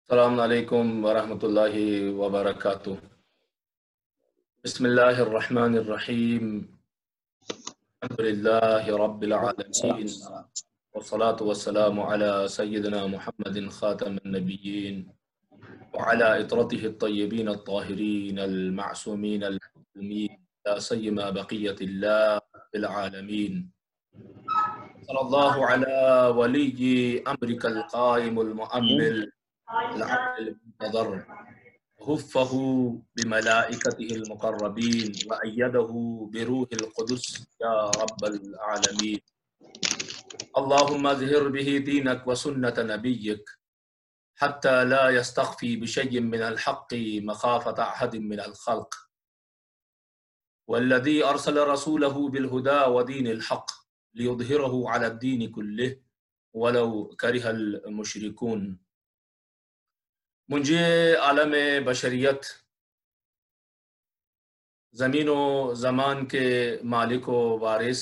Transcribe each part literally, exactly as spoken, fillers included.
السلام علیکم ورحمۃ اللہ وبرکاتہ۔ بسم اللہ الرحمن الرحیم۔ الحمد للہ رب العالمین، والصلاة والسلام علی سیدنا محمد خاتم النبیین وعلى اطرته الطیبین الطاہرین المعصومین المعصومین لا سیما بقیت اللہ فی العالمین۔ صلی اللہ علی ولی امرک القائم المؤمل العدل المنتظر، حفه بملائكته المقربين وأيده بروح القدس يا رب العالمين. اللهم اظهر به دينك وسنة نبيك حتى لا يستخفي بشيء من الحق مخافة أحد من الخلق، والذي أرسل رسوله بالهدى ودين الحق ليظهره على الدين كله ولو كره المشركون۔ منجی عالم بشریت، زمین و زمان کے مالک و وارث،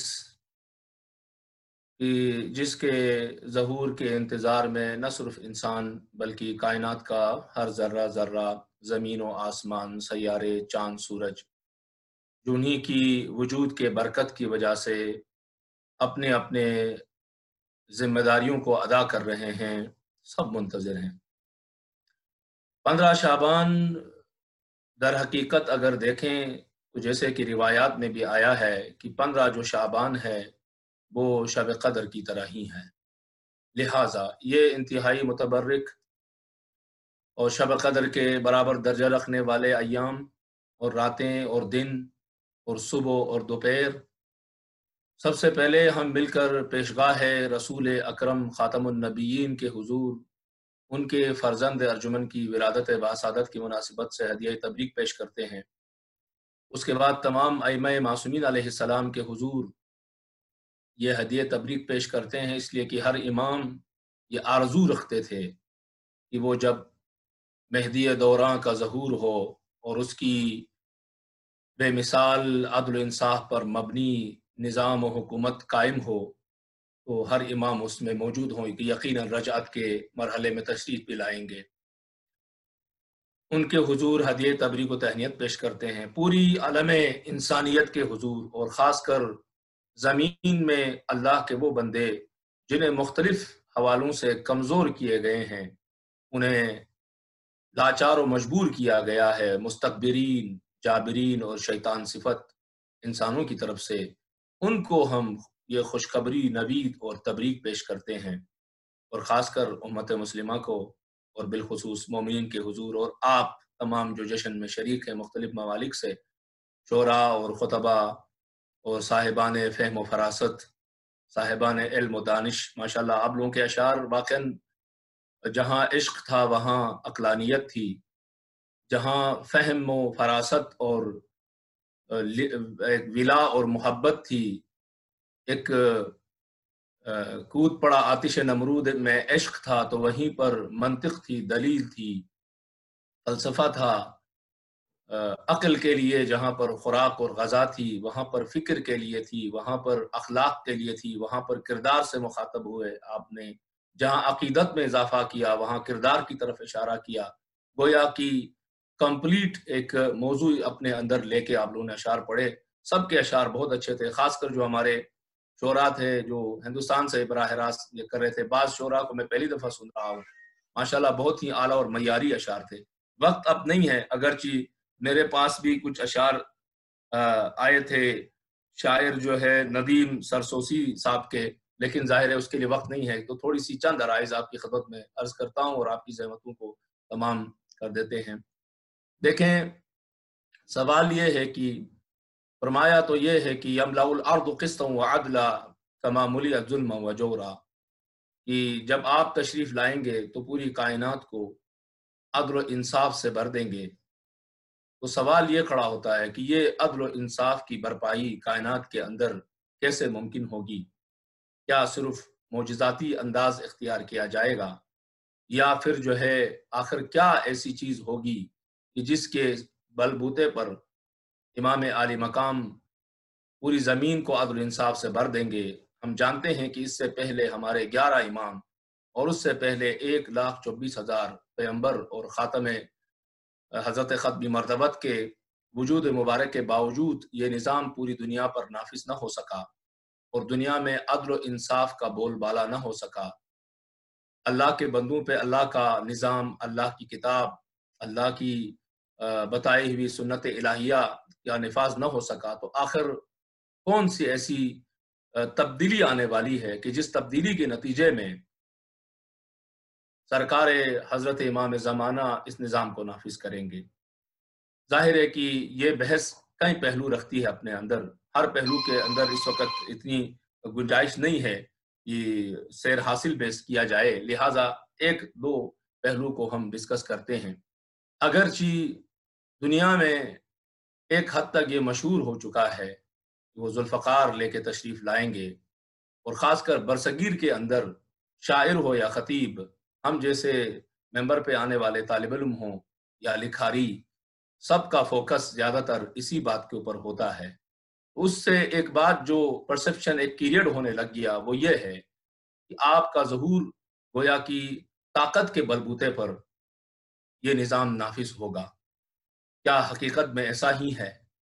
کی جس کے ظہور کے انتظار میں نہ صرف انسان بلکہ کائنات کا ہر ذرہ ذرہ، زمین و آسمان، سیارے، چاند، سورج، جنہی کی وجود کے برکت کی وجہ سے اپنے اپنے ذمہ داریوں کو ادا کر رہے ہیں، سب منتظر ہیں۔ پندرہ شعبان در حقیقت اگر دیکھیں تو جیسے کہ روایات میں بھی آیا ہے کہ پندرہ جو شعبان ہے وہ شب قدر کی طرح ہی ہے، لہٰذا یہ انتہائی متبرک اور شب قدر کے برابر درجہ رکھنے والے ایام اور راتیں اور دن اور صبح اور دوپہر، سب سے پہلے ہم مل کر پیشگاہ رسول اکرم خاتم النبیین کے حضور، ان کے فرزند ارجمن کی ولادت باسعادت کی مناسبت سے ہدیہ تبریک پیش کرتے ہیں۔ اس کے بعد تمام ائمہ معصومین علیہ السلام کے حضور یہ ہدیہ تبریک پیش کرتے ہیں، اس لیے کہ ہر امام یہ آرزو رکھتے تھے کہ وہ جب مہدی دوراں کا ظہور ہو اور اس کی بے مثال عدل و انصاف پر مبنی نظام و حکومت قائم ہو تو ہر امام اس میں موجود ہوں کہ یقیناً رجعت کے مرحلے میں تشریف بھی لائیں گے۔ ان کے حضور ہدیہ تبریک و تہنیت پیش کرتے ہیں پوری عالم انسانیت کے حضور، اور خاص کر زمین میں اللہ کے وہ بندے جنہیں مختلف حوالوں سے کمزور کیے گئے ہیں، انہیں لاچار و مجبور کیا گیا ہے مستکبرین، جابرین اور شیطان صفت انسانوں کی طرف سے، ان کو ہم یہ خوشخبری، نوید اور تبریک پیش کرتے ہیں، اور خاص کر امت مسلمہ کو اور بالخصوص مومنین کے حضور اور آپ تمام جو جشن میں شریک ہیں مختلف ممالک سے، شعراء اور خطبہ اور صاحبان فہم و فراست، صاحبان علم و دانش، ماشاءاللہ آپ لوگوں کے اشعار واقعاً جہاں عشق تھا وہاں عقلانیت تھی، جہاں فہم و فراست اور ولا اور محبت تھی، ایک کود پڑا آتش نمرود میں عشق تھا تو وہیں پر منطق تھی، دلیل تھی، فلسفہ تھا، عقل کے لیے جہاں پر خوراک اور غذا تھی وہاں پر فکر کے لیے تھی، وہاں پر اخلاق کے لیے تھی، وہاں پر کردار سے مخاطب ہوئے آپ نے، جہاں عقیدت میں اضافہ کیا وہاں کردار کی طرف اشارہ کیا، گویا کہ کمپلیٹ ایک موضوع اپنے اندر لے کے آپ لوگوں نے اشعار پڑھے۔ سب کے اشعار بہت اچھے تھے، خاص کر جو ہمارے شعراء تھے جو ہندوستان سے براہ راست یہ کر رہے تھے، بعض شعراء کو میں پہلی دفعہ سن رہا ہوں، ماشاءاللہ بہت ہی اعلیٰ اور معیاری اشعار تھے۔ وقت اب نہیں ہے، اگرچہ میرے پاس بھی کچھ اشعار آئے تھے شاعر جو ہے ندیم سرسوسی صاحب کے، لیکن ظاہر ہے اس کے لیے وقت نہیں ہے، تو تھوڑی سی چند عرائض آپ کی خدمت میں عرض کرتا ہوں اور آپ کی زحمتوں کو تمام کر دیتے ہیں۔ دیکھیں، سوال یہ ہے کہ فرمایا تو یہ ہے کہ یملأ الارض قسطا وعدلا کما ملئت ظلما وجورا، کہ جب آپ تشریف لائیں گے تو پوری کائنات کو عدل و انصاف سے بھر دیں گے۔ تو سوال یہ کھڑا ہوتا ہے کہ یہ عدل و انصاف کی بھرپائی کائنات کے اندر کیسے ممکن ہوگی؟ کیا صرف معجزاتی انداز اختیار کیا جائے گا، یا پھر جو ہے آخر کیا ایسی چیز ہوگی کہ جس کے بلبوتے پر امام عالی مقام پوری زمین کو عدل و انصاف سے بھر دیں گے؟ ہم جانتے ہیں کہ اس سے پہلے ہمارے گیارہ امام اور اس سے پہلے ایک لاکھ چوبیس ہزار پیغمبر اور خاتم حضرت ختم مرتبت کے وجود مبارک کے باوجود یہ نظام پوری دنیا پر نافذ نہ ہو سکا اور دنیا میں عدل و انصاف کا بول بالا نہ ہو سکا۔ اللہ کے بندوں پہ اللہ کا نظام، اللہ کی کتاب، اللہ کی بتائی ہوئی سنت الہیہ کا نفاذ نہ ہو سکا، تو آخر کون سی ایسی تبدیلی آنے والی ہے کہ جس تبدیلی کے نتیجے میں سرکار حضرت امام زمانہ اس نظام کو نافذ کریں گے؟ ظاہر ہے کہ یہ بحث کئی پہلو رکھتی ہے اپنے اندر، ہر پہلو کے اندر اس وقت اتنی گنجائش نہیں ہے کہ سیر حاصل بیس کیا جائے، لہٰذا ایک دو پہلو کو ہم ڈسکس کرتے ہیں۔ اگرچہ دنیا میں ایک حد تک یہ مشہور ہو چکا ہے کہ وہ ذوالفقار لے کے تشریف لائیں گے، اور خاص کر برصغیر کے اندر شاعر ہو یا خطیب، ہم جیسے ممبر پہ آنے والے طالب علم ہوں یا لکھاری، سب کا فوکس زیادہ تر اسی بات کے اوپر ہوتا ہے۔ اس سے ایک بات جو پرسپشن ایک کریڈ ہونے لگ گیا وہ یہ ہے کہ آپ کا ظہور گویا کی طاقت کے بلبوتے پر یہ نظام نافذ ہوگا۔ کیا حقیقت میں ایسا ہی ہے؟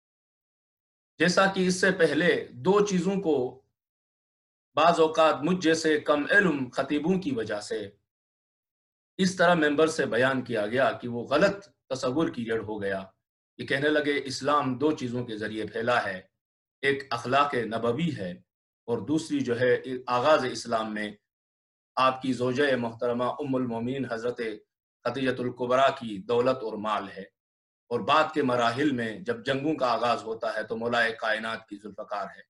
جیسا کہ اس سے پہلے دو چیزوں کو بعض اوقات مجھ جیسے کم علم خطیبوں کی وجہ سے اس طرح ممبر سے بیان کیا گیا کہ وہ غلط تصور کی جڑ ہو گیا، یہ کہنے لگے اسلام دو چیزوں کے ذریعے پھیلا ہے، ایک اخلاق نبوی ہے اور دوسری جو ہے آغاز اسلام میں آپ کی زوجہ محترمہ ام المومنین حضرت خدیجۃ الکبریٰ کی دولت اور مال ہے، اور بعد کے مراحل میں جب جنگوں کا آغاز ہوتا ہے تو مولائے کائنات کی ذوالفقار ہے۔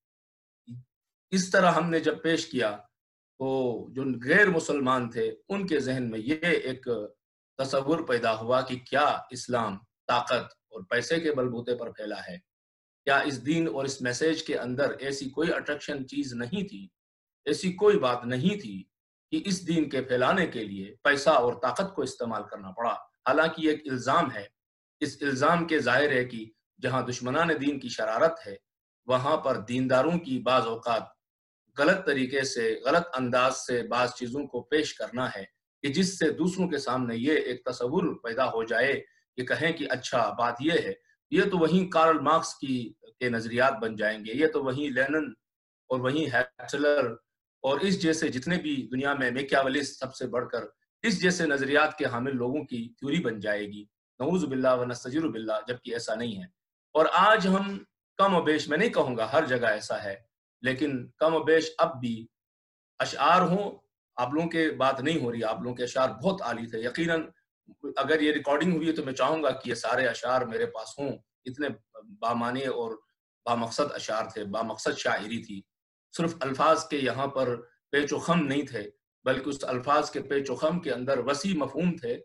اس طرح ہم نے جب پیش کیا تو جو غیر مسلمان تھے ان کے ذہن میں یہ ایک تصور پیدا ہوا کہ کیا اسلام طاقت اور پیسے کے بلبوتے پر پھیلا ہے؟ کیا اس دین اور اس میسیج کے اندر ایسی کوئی اٹریکشن چیز نہیں تھی، ایسی کوئی بات نہیں تھی کہ اس دین کے پھیلانے کے لیے پیسہ اور طاقت کو استعمال کرنا پڑا؟ حالانکہ یہ ایک الزام ہے، اس الزام کے ظاہر ہے کہ جہاں دشمنان دین کی شرارت ہے وہاں پر دینداروں کی بعض اوقات غلط طریقے سے، غلط انداز سے بعض چیزوں کو پیش کرنا ہے کہ جس سے دوسروں کے سامنے یہ ایک تصور پیدا ہو جائے کہ کہیں کہ اچھا بات یہ ہے، یہ تو وہیں کارل مارکس کی کے نظریات بن جائیں گے، یہ تو وہیں لینن اور وہیں ہیٹلر اور اس جیسے جتنے بھی دنیا میں میکیاویلسٹ سب سے بڑھ کر اس جیسے نظریات کے حامل لوگوں کی تھیوری بن جائے گی، نعوذ باللہ و نستجیر باللہ، جبکہ ایسا نہیں ہے۔ اور آج ہم کم و بیش، میں نہیں کہوں گا ہر جگہ ایسا ہے، لیکن کم و بیش اب بھی اشعار ہوں، آپ لوگوں کے بات نہیں ہو رہی، آپ لوگوں کے اشعار بہت عالی تھے، یقیناً اگر یہ ریکارڈنگ ہوئی ہے تو میں چاہوں گا کہ یہ سارے اشعار میرے پاس ہوں، اتنے بامعنی اور بامقصد اشعار تھے، بامقصد شاعری تھی، صرف الفاظ کے یہاں پر پیچ و خم نہیں تھے، بلکہ اس الفاظ کے پیچ و خم کے اندر وسیع مفہوم تھے۔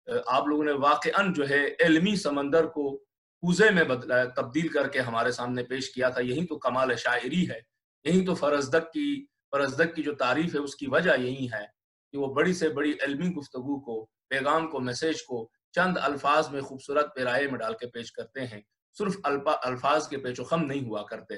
آپ لوگوں نے واقعاً جو ہے علمی سمندر کو کوزے میں بدلا، تبدیل کر کے ہمارے سامنے پیش کیا تھا، یہی تو کمال شاعری ہے، یہی تو فرزدق کی فرزدق کی جو تعریف ہے اس کی وجہ یہی ہے کہ وہ بڑی سے بڑی علمی گفتگو کو، پیغام کو، میسیج کو چند الفاظ میں خوبصورت پیرائے میں ڈال کے پیش کرتے ہیں، صرف الفاظ کے پیچ و خم نہیں ہوا کرتے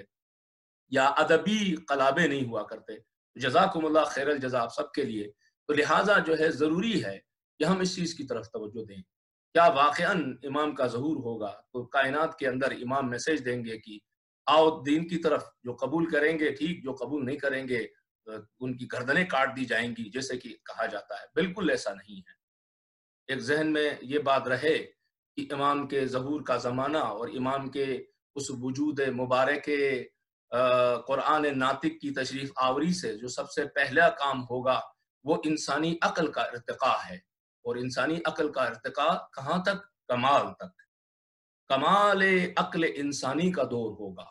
یا ادبی قلابے نہیں ہوا کرتے۔ جزاکم اللہ خیر الجزا آپ سب کے لیے۔ تو لہٰذا جو ہے ضروری ہے کہ ہم اس چیز کی طرف توجہ دیں، کیا واقعاً امام کا ظہور ہوگا تو کائنات کے اندر امام میسیج دیں گے کہ آؤ دین کی طرف، جو قبول کریں گے ٹھیک، جو قبول نہیں کریں گے ان کی گردنیں کاٹ دی جائیں گی، جیسے کہ کہا جاتا ہے؟ بالکل ایسا نہیں ہے۔ ایک ذہن میں یہ بات رہے کہ امام کے ظہور کا زمانہ اور امام کے اس وجود مبارک قرآن ناطق کی تشریف آوری سے جو سب سے پہلا کام ہوگا وہ انسانی عقل کا ارتقاء ہے، اور انسانی عقل کا ارتقاء کہاں تک؟ کمال تک۔ کمال عقل انسانی کا دور ہوگا۔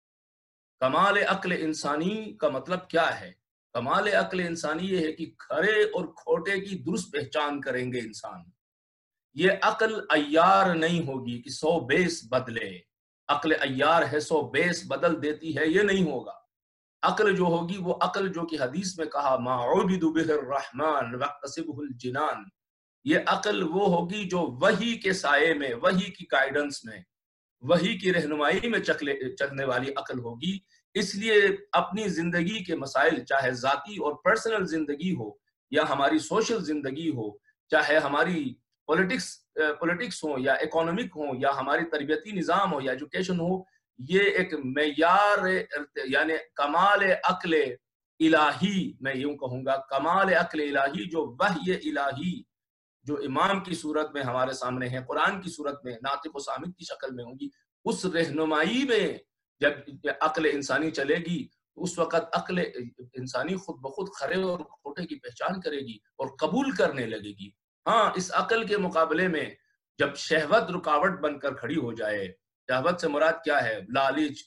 کمال عقل انسانی کا مطلب کیا ہے؟ کمال عقل انسانی یہ ہے کہ کھرے اور کھوٹے کی درست پہچان کریں گے انسان۔ یہ عقل عیار نہیں ہوگی کہ سو بیس بدلے، عقل عیار ہے سو بیس بدل دیتی ہے، یہ نہیں ہوگا۔ عقل جو ہوگی وہ عقل جو کہ حدیث میں کہا ما عبد بہ الرحمن واقتصبہ الجنان، یہ عقل وہ ہوگی جو وحی کے سائے میں، وحی کی گائیڈنس میں، وحی کی رہنمائی میں چلنے والی عقل ہوگی۔ اس لیے اپنی زندگی کے مسائل، چاہے ذاتی اور پرسنل زندگی ہو یا ہماری سوشل زندگی ہو، چاہے ہماری پولیٹکس پولیٹکس ہو یا اکانومک ہو یا ہماری تربیتی نظام ہو یا ایجوکیشن ہو، یہ ایک معیار یعنی کمال عقل الہی، میں یوں کہوں گا کمال عقل الہی، جو وحی الہی جو امام کی صورت میں ہمارے سامنے ہے، قرآن کی صورت میں ناطق و صامت کی شکل میں ہوں گی، اس رہنمائی میں جب عقل انسانی چلے گی اس وقت عقل انسانی خود بخود کھرے اور کھوٹے کی پہچان کرے گی اور قبول کرنے لگے گی۔ ہاں، اس عقل کے مقابلے میں جب شہوت رکاوٹ بن کر کھڑی ہو جائے، شہوت سے مراد کیا ہے؟ لالچ،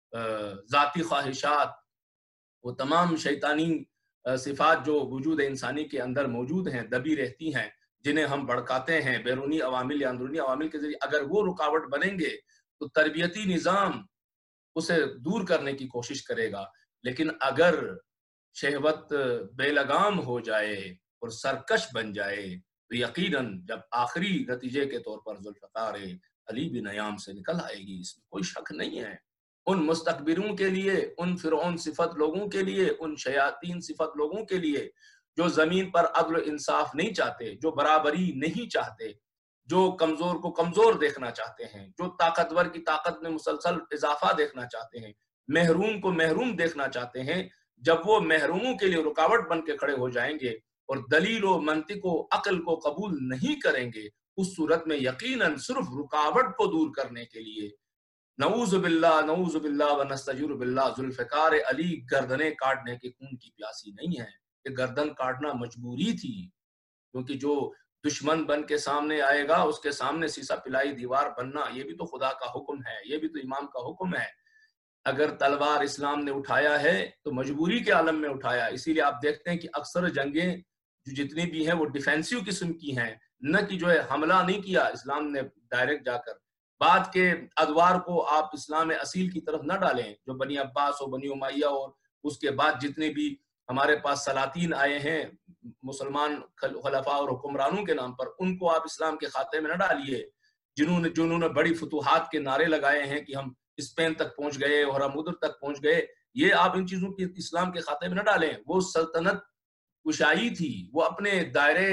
ذاتی خواہشات، وہ تمام شیطانی صفات جو وجود انسانی کے اندر موجود ہیں، دبی رہتی ہیں، جنہیں ہم بھڑکاتے ہیں بیرونی عوامل یا اندرونی عوامل کے ذریعے، اگر وہ رکاوٹ بنیں گے تو تربیتی نظام اسے دور کرنے کی کوشش کرے گا۔ لیکن اگر شہوت بے لگام ہو جائے اور سرکش بن جائے تو یقیناً جب آخری نتیجے کے طور پر ذوالفقار علی بن ایام سے نکل آئے گی، اس میں کوئی شک نہیں ہے۔ ان مستکبروں کے لیے، ان فرعون صفت لوگوں کے لیے، ان شیاطین صفت لوگوں کے لیے جو زمین پر عدل و انصاف نہیں چاہتے، جو برابری نہیں چاہتے، جو کمزور کو کمزور دیکھنا چاہتے ہیں، جو طاقتور کی طاقت میں مسلسل اضافہ دیکھنا چاہتے ہیں، محروم کو محروم دیکھنا چاہتے ہیں، جب وہ محروموں کے لیے رکاوٹ بن کے کھڑے ہو جائیں گے اور دلیل و منطق و عقل کو قبول نہیں کریں گے، اس صورت میں یقیناً صرف رکاوٹ کو دور کرنے کے لیے نعوذ باللہ نعوذ باللہ و نستجیر باللہ ذوالفقار علی گردنیں کاٹنے کے خون کی پیاسی نہیں ہے، کہ گردن کاٹنا مجبوری تھی، کیونکہ جو دشمن بن کے سامنے آئے گا اس کے سامنے سیسا پلائی دیوار بننا، یہ بھی تو خدا کا حکم ہے، یہ بھی تو امام کا حکم ہے۔ اگر تلوار اسلام نے اٹھایا ہے تو مجبوری کے عالم میں اٹھایا، اسی لیے آپ دیکھتے ہیں کہ اکثر جنگیں جو جتنی بھی ہیں وہ ڈیفینسیو قسم کی ہیں، نہ کہ جو ہے حملہ نہیں کیا اسلام نے ڈائریکٹ جا کر۔ بعد کے ادوار کو آپ اسلام اصیل کی طرف نہ ڈالیں، جو بنی عباس اور بنی امیہ اور اس کے بعد جتنے بھی ہمارے پاس سلاطین آئے ہیں مسلمان خلفاء اور حکمرانوں کے نام پر، ان کو آپ اسلام کے خاتے میں نہ ڈالیے۔ جنہوں نے جنہوں نے بڑی فتوحات کے نعرے لگائے ہیں کہ ہم اسپین تک پہنچ گئے اور ہم ادھر تک پہنچ گئے، یہ آپ ان چیزوں کی اسلام کے خاتے میں نہ ڈالیں۔ وہ سلطنت کشائی تھی، وہ اپنے دائرے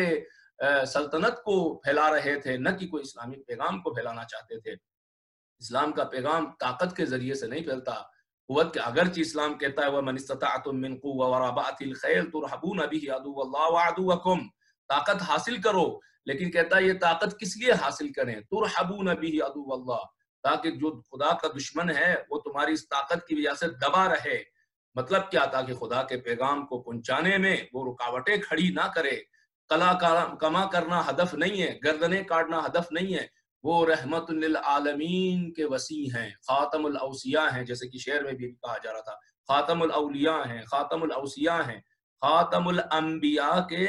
سلطنت کو پھیلا رہے تھے، نہ کہ کوئی اسلامی پیغام کو پھیلانا چاہتے تھے۔ اسلام کا پیغام طاقت کے ذریعے سے نہیں پھیلتا، قوت کے، اگرچہ اسلام کہتا ہے وَمَنِ اسْتَطَعْتُم مِّن قُوَّةٍ وَرَبَاطِ الْخَيْلِ تُرْهِبُونَ بِهِ عَدُوَّ اللَّهِ وَعَدُوَّكُمْ، طاقت حاصل کرو، لیکن کہتا ہے یہ طاقت کس لیے حاصل کریں؟ تُرْهِبُونَ بِهِ عَدُوَّ اللَّهِ، تاکہ جو خدا کا دشمن ہے وہ تمہاری اس طاقت کی وجہ سے دبا رہے۔ مطلب کیا؟ تاکہ خدا کے پیغام کو پہنچانے میں وہ رکاوٹیں کھڑی نہ کرے۔ کلا کما کرنا ہدف نہیں ہے، گردنیں کاٹنا ہدف نہیں ہے، وہ رحمت للعالمین کے وسیع ہیں، خاتم الاوصیاء ہیں، جیسے کہ شعر میں بھی کہا جا رہا تھا، خاتم الاولیاء ہیں، خاتم الاوصیاء ہیں، خاتم الانبیاء کے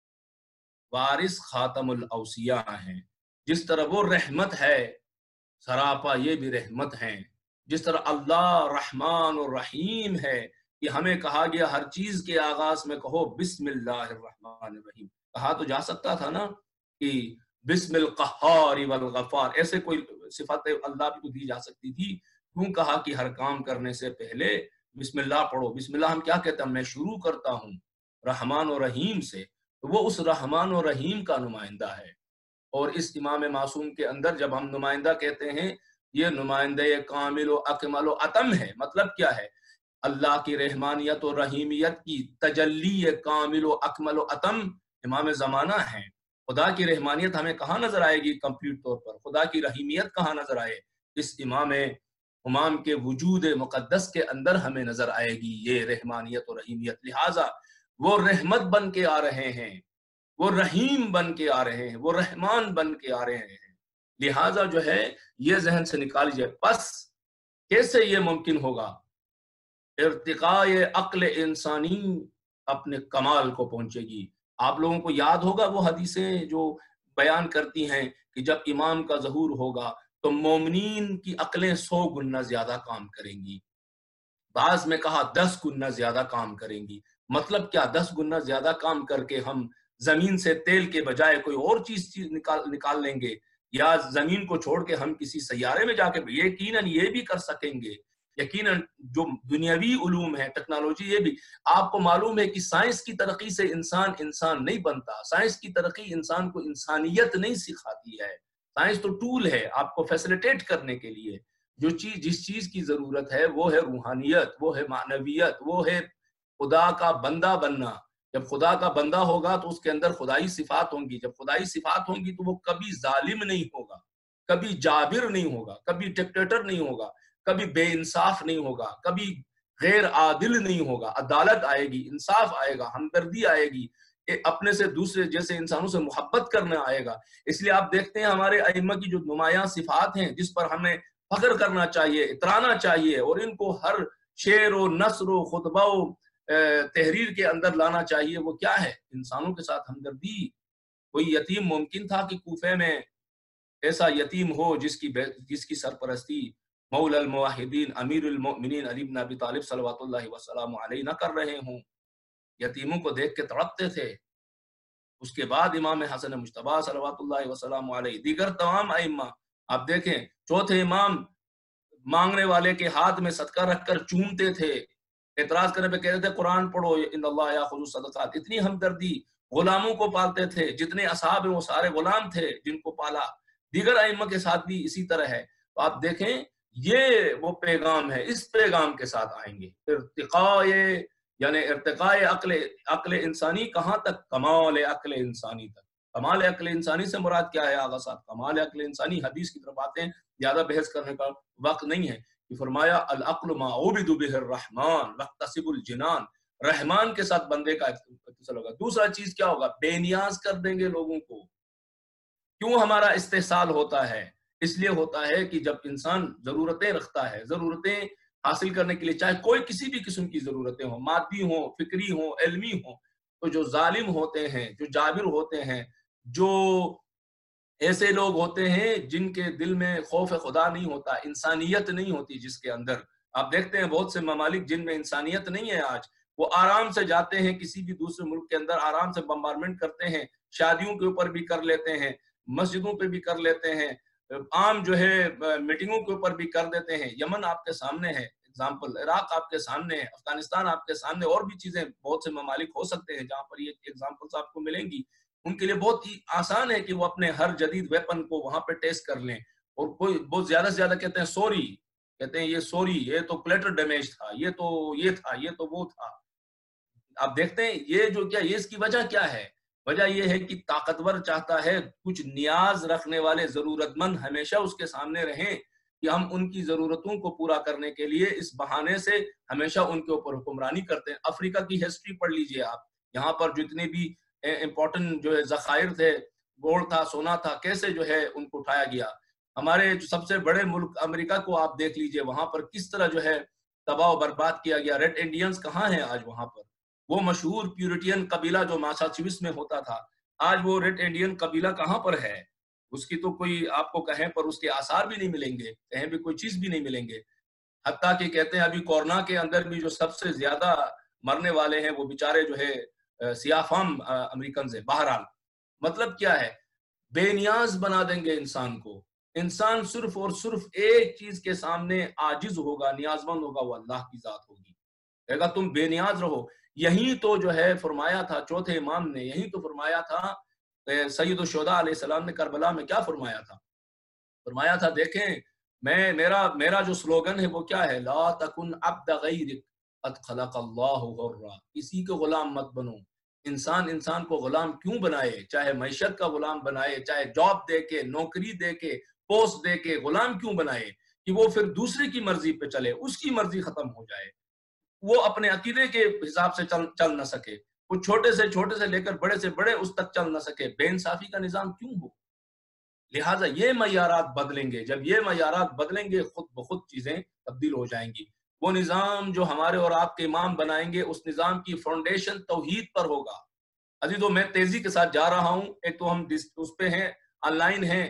وارث خاتم الاوصیاء ہیں۔ جس طرح وہ رحمت ہے سراپا، یہ بھی رحمت ہیں۔ جس طرح اللہ رحمان اور رحیم ہے کہ ہمیں کہا گیا ہر چیز کے آغاز میں کہو بسم اللہ الرحمن الرحیم، کہا تو جا سکتا تھا نا کہ بسم القہار والغفار، ایسے کوئی صفت اللہ بھی تو دی جا سکتی تھی، کیوں کہا کہ ہر کام کرنے سے پہلے بسم اللہ پڑھو؟ بسم اللہ ہم کیا کہتے ہیں؟ میں شروع کرتا ہوں رحمان و رحیم سے، تو وہ اس رحمان و رحیم کا نمائندہ ہے۔ اور اس امام معصوم کے اندر جب ہم نمائندہ کہتے ہیں، یہ نمائندہ کامل و اکمل و اتم ہے۔ مطلب کیا ہے؟ اللہ کی رحمانیت و رحیمیت کی تجلی کامل و اکمل و اتم امام زمانہ ہیں۔ خدا کی رحمانیت ہمیں کہاں نظر آئے گی کمپلیٹ طور پر؟ خدا کی رحیمیت کہاں نظر آئے؟ اس امام امام کے وجود مقدس کے اندر ہمیں نظر آئے گی یہ رحمانیت و رحیمیت۔ لہٰذا وہ رحمت بن کے آ رہے ہیں، وہ رحیم بن کے آ رہے ہیں، وہ رحمان بن کے آ رہے ہیں۔ لہٰذا جو ہے یہ ذہن سے نکال جائے۔ پس کیسے یہ ممکن ہوگا؟ ارتقاء عقل انسانی اپنے کمال کو پہنچے گی۔ آپ لوگوں کو یاد ہوگا وہ حدیثیں جو بیان کرتی ہیں کہ جب امام کا ظہور ہوگا تو مومنین کی عقلیں سو گنا زیادہ کام کریں گی، بعض میں کہا دس گنا زیادہ کام کریں گی۔ مطلب کیا؟ دس گنا زیادہ کام کر کے ہم زمین سے تیل کے بجائے کوئی اور چیز چیز نکال نکال لیں گے، یا زمین کو چھوڑ کے ہم کسی سیارے میں جا کے یقیناً یہ بھی کر سکیں گے یقیناً جو دنیاوی علوم ہے، ٹیکنالوجی، یہ بھی آپ کو معلوم ہے کہ سائنس کی ترقی سے انسان انسان نہیں بنتا، سائنس کی ترقی انسان کو انسانیت نہیں سکھاتی ہے۔ سائنس تو ٹول ہے آپ کو فیسلیٹیٹ کرنے کے لیے، جو چیز جس چیز کی ضرورت ہے وہ ہے روحانیت، وہ ہے معنویت، وہ ہے خدا کا بندہ بننا۔ جب خدا کا بندہ ہوگا تو اس کے اندر خدائی صفات ہوں گی، جب خدائی صفات ہوں گی تو وہ کبھی ظالم نہیں ہوگا، کبھی جابر نہیں ہوگا، کبھی ڈکٹیٹر نہیں ہوگا، کبھی بے انصاف نہیں ہوگا، کبھی غیر عادل نہیں ہوگا۔ عدالت آئے گی، انصاف آئے گا، ہمدردی آئے گی، اپنے سے دوسرے جیسے انسانوں سے محبت کرنا آئے گا۔ اس لیے آپ دیکھتے ہیں ہمارے ائمہ کی جو نمایاں صفات ہیں جس پر ہمیں فخر کرنا چاہیے، اترانا چاہیے، اور ان کو ہر شعر و نثر و خطبہ و تحریر کے اندر لانا چاہیے، وہ کیا ہے؟ انسانوں کے ساتھ ہمدردی۔ کوئی یتیم ممکن تھا کہ کوفے میں ایسا یتیم ہو جس کی جس کی سرپرستی مولا الموحدین امیر المؤمنین علی بن ابی طالب صلوات اللہ وسلام علیہ نہ کر رہے ہوں؟ یتیموں کو دیکھ کے تڑپتے تھے۔ اس کے بعد امام حسن مجتبیٰ صلوات اللہ وسلام علیہ، دیگر تمام ائمہ آپ دیکھیں، چوتھے امام مانگنے والے کے ہاتھ میں صدقہ رکھ کر چومتے تھے، اعتراض کرنے پہ کہتے تھے قرآن پڑھو ان اللہ یاخذ الصدقات۔ اتنی ہمدردی، غلاموں کو پالتے تھے، جتنے اصحاب ہیں وہ سارے غلام تھے جن کو پالا۔ دیگر ائمہ کے ساتھ بھی اسی طرح ہے۔ تو آپ دیکھیں یہ وہ پیغام ہے، اس پیغام کے ساتھ آئیں گے۔ ارتقاء یعنی ارتقاء عقل عقل انسانی کہاں تک؟ کمال عقل انسانی تک۔ کمال عقل انسانی سے مراد کیا ہے آغا صاحب؟ کمال عقل انسانی، حدیث کی طرف آتے ہیں، زیادہ بحث کرنے کا وقت نہیں ہے، کہ فرمایا العقل ما عبد به الرحمن واکتسب الجنان، رحمان کے ساتھ بندے کا اتصال ہوگا۔ دوسرا چیز کیا ہوگا؟ بے نیاز کر دیں گے لوگوں کو۔ کیوں ہمارا استحصال ہوتا ہے؟ اس لیے ہوتا ہے کہ جب انسان ضرورتیں رکھتا ہے، ضرورتیں حاصل کرنے کے لیے، چاہے کوئی کسی بھی قسم کی ضرورتیں ہوں، مادی ہوں، فکری ہوں، علمی ہوں، تو جو ظالم ہوتے ہیں، جو جابر ہوتے ہیں، جو ایسے لوگ ہوتے ہیں جن کے دل میں خوف خدا نہیں ہوتا، انسانیت نہیں ہوتی جس کے اندر، آپ دیکھتے ہیں بہت سے ممالک جن میں انسانیت نہیں ہے آج، وہ آرام سے جاتے ہیں کسی بھی دوسرے ملک کے اندر، آرام سے بمبارمنٹ کرتے ہیں، شادیوں کے اوپر بھی کر لیتے ہیں، مسجدوں پہ بھی کر لیتے ہیں، عام جو ہے میٹنگوں کے اوپر بھی کر دیتے ہیں۔ یمن آپ کے سامنے ہے اگزامپل، عراق آپ کے سامنے ہے، افغانستان آپ کے سامنے، اور بھی چیزیں بہت سے ممالک ہو سکتے ہیں جہاں پر یہ ایگزامپلس آپ کو ملیں گی۔ ان کے لیے بہت ہی آسان ہے کہ وہ اپنے ہر جدید ویپن کو وہاں پہ ٹیسٹ کر لیں، اور کوئی بہت زیادہ سے زیادہ کہتے ہیں سوری، کہتے ہیں یہ سوری، یہ تو کلیٹر ڈیمیج تھا، یہ تو یہ تھا، یہ تو وہ تھا۔ آپ دیکھتے ہیں یہ جو کیا، یہ اس کی وجہ کیا ہے؟ وجہ یہ ہے کہ طاقتور چاہتا ہے کچھ نیاز رکھنے والے ضرورت مند ہمیشہ اس کے سامنے رہیں، کہ ہم ان کی ضرورتوں کو پورا کرنے کے لیے اس بہانے سے ہمیشہ ان کے اوپر حکمرانی کرتے ہیں۔ افریقہ کی ہسٹری پڑھ لیجئے آپ، یہاں پر جتنے بھی امپورٹنٹ جو ہے ذخائر تھے، گولڈ تھا، سونا تھا، کیسے جو ہے ان کو اٹھایا گیا۔ ہمارے جو سب سے بڑے ملک امریکہ کو آپ دیکھ لیجئے، وہاں پر کس طرح جو ہے تباہ و برباد کیا گیا۔ ریڈ انڈینز کہاں ہیں آج وہاں پر؟ وہ مشہور پیورٹین قبیلہ جو ماساچوٹس میں ہوتا تھا، آج وہ ریڈ انڈین قبیلہ کہاں پر ہے؟ اس کی تو کوئی آپ کو کہیں پر اس کے آثار بھی نہیں ملیں گے، کہیں بھی کوئی چیز بھی نہیں ملیں گے۔ حتیٰ کہ کہتے ہیں ابھی کورونا کے اندر بھی جو سب سے زیادہ مرنے والے ہیں وہ بیچارے جو ہے سیاہ فام امریکنز ہیں۔ بہرحال مطلب کیا ہے؟ بے نیاز بنا دیں گے انسان کو۔ انسان صرف اور صرف ایک چیز کے سامنے عاجز ہوگا، نیازمند ہوگا، وہ اللہ کی ذات ہوگی۔ کہے گا تم بے نیاز رہو۔ یہی تو جو ہے فرمایا تھا چوتھے امام نے، یہی تو فرمایا تھا سید الشہداء علیہ السلام نے کربلا میں۔ کیا فرمایا تھا؟ فرمایا تھا دیکھیں میں میرا میرا جو سلوگن ہے وہ کیا ہے؟ لا تکن عبد غیرک قد خلق اللہ غرا، کسی کے غلام مت بنو۔ انسان انسان کو غلام کیوں بنائے؟ چاہے معیشت کا غلام بنائے، چاہے جاب دے کے، نوکری دے کے، پوسٹ دے کے، غلام کیوں بنائے؟ کہ وہ پھر دوسرے کی مرضی پہ چلے، اس کی مرضی ختم ہو جائے، وہ اپنے عقیدے کے حساب سے چل چل نہ سکے، وہ چھوٹے سے چھوٹے سے لے کر بڑے سے بڑے اس تک چل نہ سکے۔ بے انصافی کا نظام کیوں ہو؟ لہٰذا یہ معیارات بدلیں گے، جب یہ معیارات بدلیں گے خود بخود چیزیں تبدیل ہو جائیں گی۔ وہ نظام جو ہمارے اور آپ کے امام بنائیں گے، اس نظام کی فاؤنڈیشن توحید پر ہوگا۔ عزیزو میں تیزی کے ساتھ جا رہا ہوں، ایک تو ہم اس پہ ہیں، آن لائن ہیں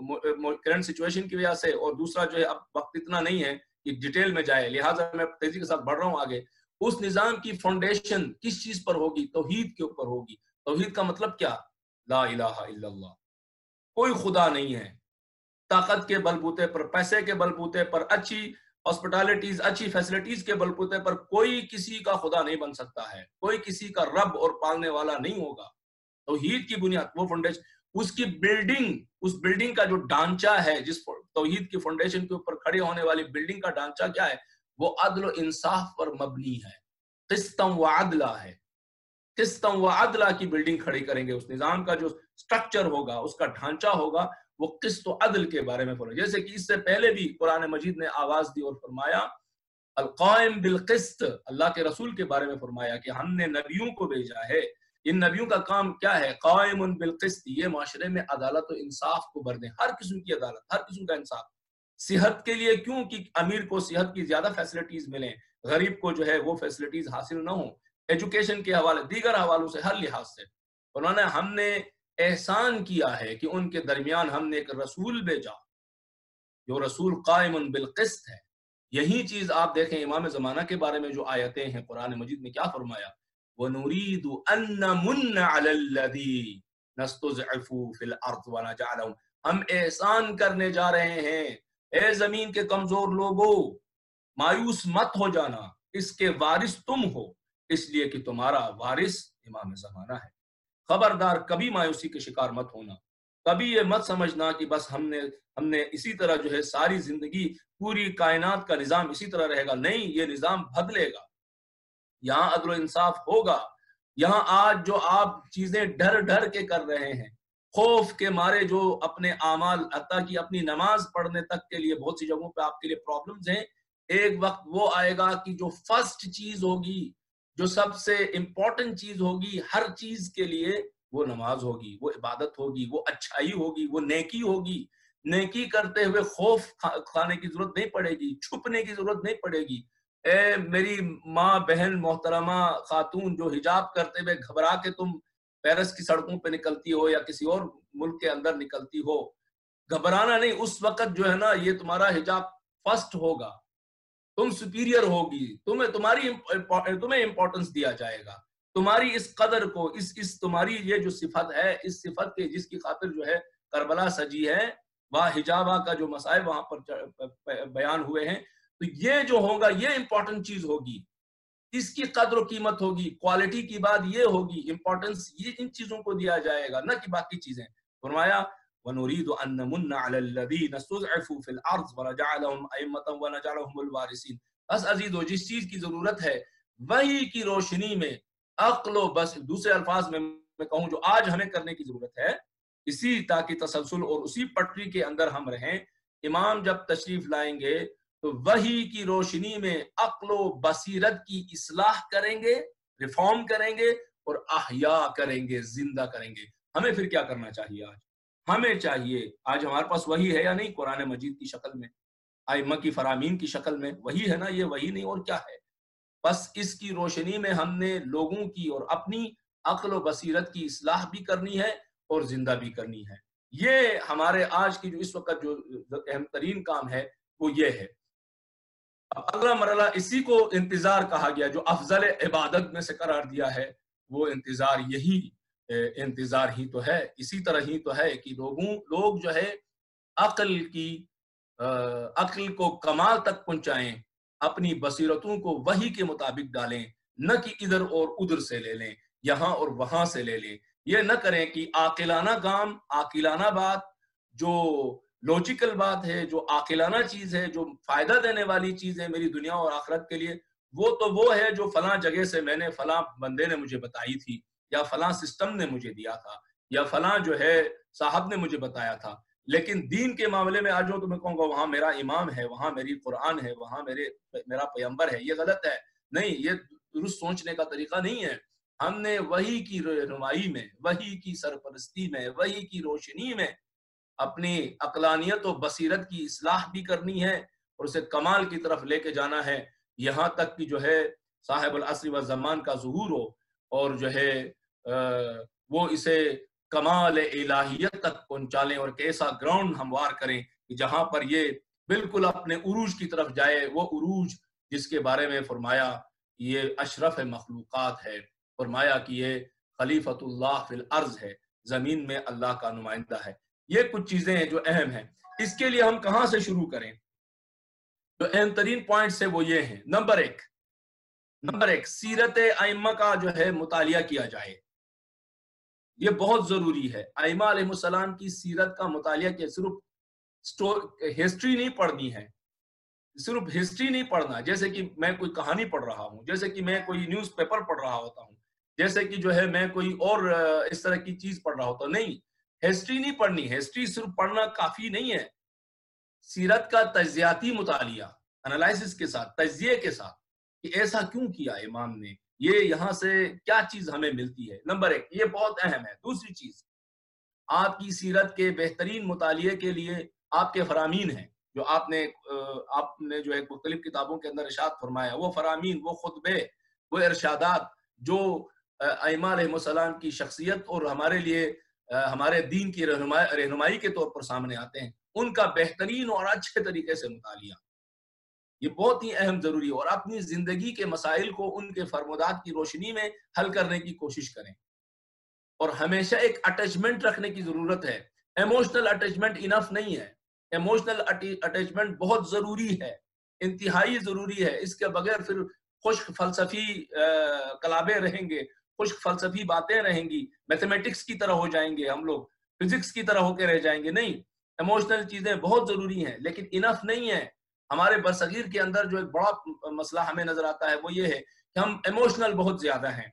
کرنٹ سچویشن کی وجہ سے، اور دوسرا جو ہے اب وقت اتنا نہیں ہے کہ ڈیٹیل میں جائے، لہٰذا میں تیزی کے ساتھ بڑھ رہا ہوں آگے۔ اس نظام کی فاؤنڈیشن کس چیز پر ہوگی؟ توحید کے اوپر ہوگی۔ توحید کا مطلب کیا؟ لا الہ الا اللہ، کوئی خدا نہیں ہے۔ طاقت کے بلبوتے پر، پیسے کے بلبوتے پر، اچھی ہاسپٹالٹیز، اچھی فیسلٹیز کے بلبوتے پر کوئی کسی کا خدا نہیں بن سکتا ہے، کوئی کسی کا رب اور پالنے والا نہیں ہوگا۔ توحید کی بنیاد، وہ فاؤنڈیشن، اس کی بلڈنگ، اس بلڈنگ کا جو ڈھانچہ ہے، جس توحید کی فاؤنڈیشن کے اوپر کھڑے ہونے والی بلڈنگ کا ڈھانچہ کیا ہے؟ وہ عدل و انصاف پر مبنی ہے، قسطم و عدلہ ہے۔ قسطم و عدلہ کی بلڈنگ کھڑی کریں گے، اس نظام کا جو سٹرکچر ہوگا، اس کا ڈھانچہ ہوگا، وہ قسط و عدل کے بارے میں فرمایا۔ جیسے کہ اس سے پہلے بھی قرآن مجید نے آواز دی اور فرمایا القائم بالقسط، اللہ کے رسول کے بارے میں فرمایا کہ ہم نے نبیوں کو بھیجا ہے، ان نبیوں کا کام کیا ہے؟ قائم بالقسط، یہ معاشرے میں عدالت و انصاف کو بھر دیں، ہر قسم کی عدالت، ہر قسم کا انصاف۔ صحت کے لیے کیوں کہ امیر کو صحت کی زیادہ فیسلٹیز ملیں، غریب کو جو ہے وہ فیسلٹیز حاصل نہ ہوں، ایجوکیشن کے حوالے، دیگر حوالوں سے، ہر لحاظ سے انہوں نے ہم نے احسان کیا ہے کہ ان کے درمیان ہم نے ایک رسول بھیجا، جو رسول قائم بالقسط ہے۔ یہی چیز آپ دیکھیں امام زمانہ کے بارے میں جو آیتیں ہیں قرآن مجید میں، کیا فرمایا؟ وَنُرِيدُ أَن نَّمُنَّ عَلَى الَّذِينَ اسْتُضْعِفُوا فِي الْأَرْضِ وَنَجْعَلَهُمْ، ہم احسان کرنے جا رہے ہیں۔ اے زمین کے کمزور لوگوں، مایوس مت ہو جانا، اس کے وارث تم ہو، اس لیے کہ تمہارا وارث امام زمانہ ہے۔ خبردار کبھی مایوسی کے شکار مت ہونا، کبھی یہ مت سمجھنا کہ بس ہم نے ہم نے اسی طرح جو ہے ساری زندگی، پوری کائنات کا نظام اسی طرح رہے گا۔ نہیں، یہ نظام بدلے گا، یہاں عدل و انصاف ہوگا۔ یہاں آج جو آپ چیزیں ڈر ڈر کے کر رہے ہیں، خوف کے مارے جو اپنے اعمال، حتیٰ کہ اپنی نماز پڑھنے تک کے لیے بہت سی جگہوں پہ آپ کے لیے پرابلمز ہیں، ایک وقت وہ آئے گا کہ جو فرسٹ چیز ہوگی، جو سب سے امپورٹنٹ چیز ہوگی ہر چیز کے لیے، وہ نماز ہوگی، وہ عبادت ہوگی، وہ اچھائی ہوگی، وہ نیکی ہوگی۔ نیکی کرتے ہوئے خوف کھانے کی ضرورت نہیں پڑے گی، چھپنے کی ضرورت نہیں پڑے گی۔ اے میری ماں، بہن، محترمہ خاتون، جو حجاب کرتے ہوئے گھبرا کے تم پیرس کی سڑکوں پہ نکلتی ہو یا کسی اور ملک کے اندر نکلتی ہو، گھبرانا نہیں، اس وقت جو ہے نا یہ تمہارا حجاب فرسٹ ہوگا، تم سپیریئر ہوگی، تمہیں تمہاری تمہیں امپورٹنس دیا جائے گا، تمہاری اس قدر کو، اس اس تمہاری یہ جو صفت ہے، اس صفت کے جس کی خاطر جو ہے کربلا سجی ہے، وہاں حجابہ کا جو مسائل وہاں پر بیان ہوئے ہیں، تو یہ جو ہوگا یہ امپورٹنٹ چیز ہوگی، اس کی قدر و قیمت ہوگی، کوالٹی کی بات یہ ہوگی، امپورٹنس یہ ان چیزوں کو دیا جائے گا، نہ کہ باقی چیزیں۔ فرمایا وَنُرِيدُ أَن نَّمُنَّ عَلَى الَّذِينَ اسْتُضْعِفُوا فِي الْأَرْضِ وَنَجْعَلَهُمْ أَئِمَّةً وَنَجْعَلَهُمُ الْوَارِثِينَ۔ بس عزیزو، جس چیز کی ضرورت ہے وہی کی روشنی میں عقل و بس، دوسرے الفاظ میں میں کہوں جو آج ہمیں کرنے کی ضرورت ہے، اسی تاکہ تسلسل اور اسی پٹری کے اندر ہم رہیں۔ امام جب تشریف لائیں گے تو وحی کی روشنی میں عقل و بصیرت کی اصلاح کریں گے، ریفارم کریں گے اور احیاء کریں گے، زندہ کریں گے۔ ہمیں پھر کیا کرنا چاہیے؟ آج ہمیں چاہیے، آج ہمارے پاس وحی ہے یا نہیں؟ قرآن مجید کی شکل میں، ائمہ کی فرامین کی شکل میں وحی ہے نا؟ یہ وحی نہیں اور کیا ہے؟ بس اس کی روشنی میں ہم نے لوگوں کی اور اپنی عقل و بصیرت کی اصلاح بھی کرنی ہے اور زندہ بھی کرنی ہے۔ یہ ہمارے آج کی جو اس وقت جو اہم ترین کام ہے وہ یہ ہے۔ اب اگلا مرحلہ اسی کو انتظار کہا گیا، جو افضل عبادت میں سے قرار دیا ہے، وہ انتظار یہی انتظار ہی تو ہے، اسی طرح ہی تو ہے کہ لوگوں لوگ جو ہے عقل کی عقل کو کمال تک پہنچائیں، اپنی بصیرتوں کو وحی کے مطابق ڈالیں، نہ کہ ادھر اور ادھر سے لے لیں، یہاں اور وہاں سے لے لیں۔ یہ نہ کریں کہ عاقلانہ کام، عاقلانہ بات، جو لوجیکل بات ہے، جو عاقلانہ چیز ہے، جو فائدہ دینے والی چیز ہے میری دنیا اور آخرت کے لیے، وہ تو وہ ہے جو فلاں جگہ سے میں نے، فلاں بندے نے مجھے بتائی تھی، یا فلاں سسٹم نے مجھے دیا تھا، یا فلاں جو ہے صاحب نے مجھے بتایا تھا۔ لیکن دین کے معاملے میں آج تو میں کہوں گا وہاں میرا امام ہے، وہاں میری قرآن ہے، وہاں میرے میرا پیغمبر ہے، یہ غلط ہے۔ نہیں، یہ درست سوچنے کا طریقہ نہیں ہے۔ ہم نے وحی کی رہنمائی میں، وحی کی سرپرستی میں، وحی کی روشنی میں اپنی عقلانیت و بصیرت کی اصلاح بھی کرنی ہے اور اسے کمال کی طرف لے کے جانا ہے، یہاں تک کہ جو ہے صاحب العصر والزمان کا ظہور ہو اور جو ہے وہ اسے کمال الہیت تک پہنچا لیں اور ایسا گراؤنڈ ہموار کریں کہ جہاں پر یہ بالکل اپنے عروج کی طرف جائے، وہ عروج جس کے بارے میں فرمایا یہ اشرف مخلوقات ہے، فرمایا کہ یہ خلیفۃ اللہ فی الارض ہے، زمین میں اللہ کا نمائندہ ہے۔ یہ کچھ چیزیں ہیں جو اہم ہیں۔ اس کے لیے ہم کہاں سے شروع کریں؟ जो अहम तरीन पॉइंट्स है वो ये हैं। नंबर एक नंबर एक सीरत आइम्मा का जो है मुतालिया किया जाए, ये बहुत जरूरी है। आइम्मा अलैहिस्सलाम की सीरत का मुतालिया किया, सिर्फ हिस्ट्री नहीं पढ़नी है, सिर्फ हिस्ट्री नहीं पढ़ना, जैसे कि मैं कोई कहानी पढ़ रहा हूँ, जैसे कि मैं कोई न्यूज़ पेपर पढ़ रहा होता हूँ, जैसे कि जो है मैं कोई और इस तरह की चीज पढ़ रहा होता हूँ। नहीं, हिस्ट्री नहीं पढ़नी, हिस्ट्री सिर्फ पढ़ना काफी नहीं है। सीरत का तज्जियाती मुतालिया, एनालिसिस के साथ, तज्जिए के साथ कि ऐसा क्यों किया इमाम ने, ये यहाँ से क्या चीज हमें मिलती है। नंबर एक, ये बहुत अहम है। दूसरी चीज, आपकी सीरत के बेहतरीन मुतालिए के लिए आपके फरामीन हैं, जो आपने आपने जो एक मुख्तलिफ किताबों के अंदर इरशाद फरमाया, वो फरामीन, वो खुतबे, वो इरशादात जो आइम्मा अलैहिस्सलाम की शख्सियत और हमारे लिए हमारे दीन की रहनुमाई के तौर पर सामने आते हैं, उनका बेहतरीन और अच्छे तरीके से मुतालिया, ये बहुत ही अहम जरूरी है। और अपनी जिंदगी के मसाइल को उनके फरमादात की रोशनी में हल करने की कोशिश करें। और हमेशा एक अटैचमेंट रखने की जरूरत है। इमोशनल अटैचमेंट इनफ नहीं है, इमोशनल अटैचमेंट बहुत जरूरी है, इंतहाई जरूरी है। इसके बगैर फिर खुश्क फलसफी कलाबे रहेंगे, खुश्क फलसफी बातें रहेंगी, मैथमेटिक्स की तरह हो जाएंगे हम लोग, फिजिक्स की तरह होकर रह जाएंगे। नहीं, इमोशनल चीजें बहुत जरूरी हैं, लेकिन इनफ नहीं है। हमारे बरसगीर के अंदर जो एक बड़ा मसला हमें नजर आता है वो ये है कि हम इमोशनल बहुत ज्यादा हैं।